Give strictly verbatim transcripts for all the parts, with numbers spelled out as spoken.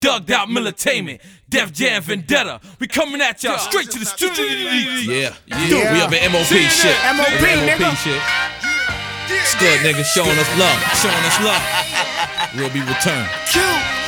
thugged out militainment, Def Jam Vendetta. We coming at y'all straight to the studio. Yeah, yeah, we up in M O P shit. M O P, nigga. Shit. It's good, nigga, showing us love, showing us love. We'll be returned. C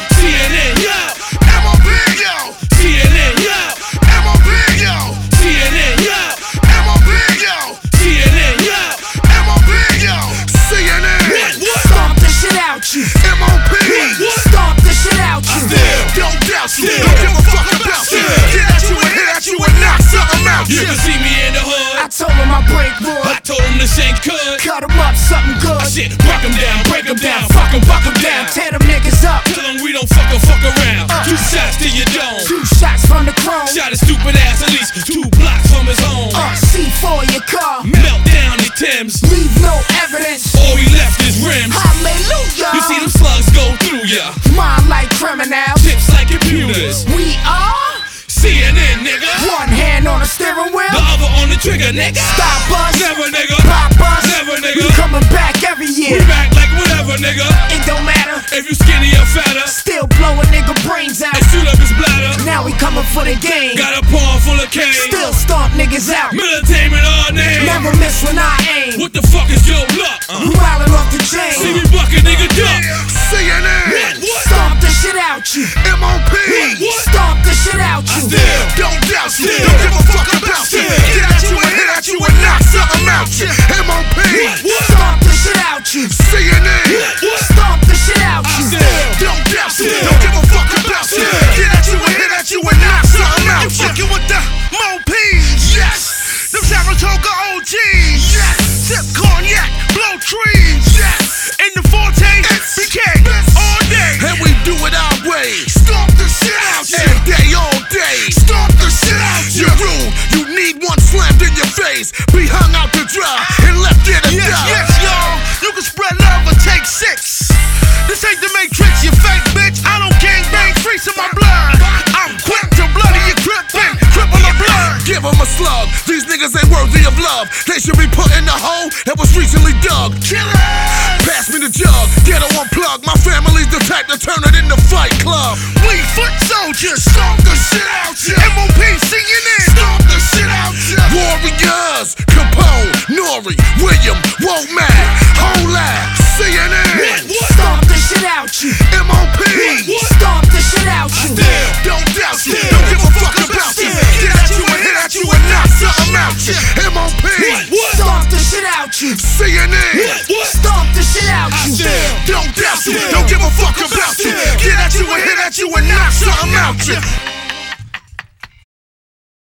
N N, yo. M O P, yo. C N N, yo. M O P, yo. C N N, yo. M O P, yo. C N N, yo. M O P, yo. C N N. Stomp the shit out you. M O P. Stomp the shit out you. Still, don't doubt you. Don't give a fuck about you. Get at you and hit at you and knock something out You you. can see me in the hood. I told him I break wood. I told him the shank could. Cut him up, something good. Shit, break him down, break him down, fuck him, fuck him down. Tear them niggas up. Tell him we don't fuck or fuck around. Two shots to your dome. Two shots from the chrome. Shot his stupid ass at least two blocks from his home. Uh, C four your car. Melt down the Thames. Leave no evidence. All he left is rims. Hallelujah. You see them slugs go through ya. Mind like criminals. Tips like computers. We are C N N, nigga. one hand on the steering wheel. The other on the trigger, nigga. Stop us. Never, nigga. Pop us. Never, nigga. We coming back every We year. back like whatever, nigga. It don't matter. If you skinny or fatter, Still blow a nigga brains out. and shoot up his bladder. Now we coming for the game. Got a palm full of cane. Still stomp niggas out. Militainment all name. Never miss when I aim. What the fuck is your luck? You wildin' off the See chain. me bucket, nigga, duck. C N N. Stomp the shit out you. M O P. Stomp the shit out you. Still, don't doubt you. Don't give a fuck about you. Get at you and hit at you and knock something out you. M O P. Stomp the shit out you. C N N. Stomp the shit out you. Don't doubt you. Don't give a fuck about you. Get at you and hit at you and knock something out you. You fucking with the M O Ps. Yes. Them Saratoga O Gs. Yes. Sip cognac, blow trees. Yes. In the Forte, B K. All day. And we do it our way. Stomp the shit out you. Every day, all day. Stomp the shit out you. You're rude. You need one slammed in your face. Be hung out to dry and left there to Yes, die. yes, y'all. You can spread love or take six. This ain't the Matrix, you fake bitch. I don't gang bang, freeze in my blood. I'm quick to bloody your crip bang, cripple the blood. Give them a slug. These niggas ain't worthy of love. They should be put in the hole that was recently dug. Killers. Pass me the jug. Ghetto unplugged. My family's the type to turn it into Fight Club. We foot soldiers, stomp the shit out ya. M O P, C N N, stomp the shit out ya. Warriors. Capone, Nori, William, Womack, Whole Lab, C N N. Stomp the shit out you. M O P. Stomp the shit out you. Still, don't doubt you. Don't give a fuck about you. Get at you and hit at you and knock something out you. M O P. Stomp the shit out you. C N N. Stomp the shit out you. Don't doubt you. Don't give a fuck about you. Get at you and hit at you and knock something out you.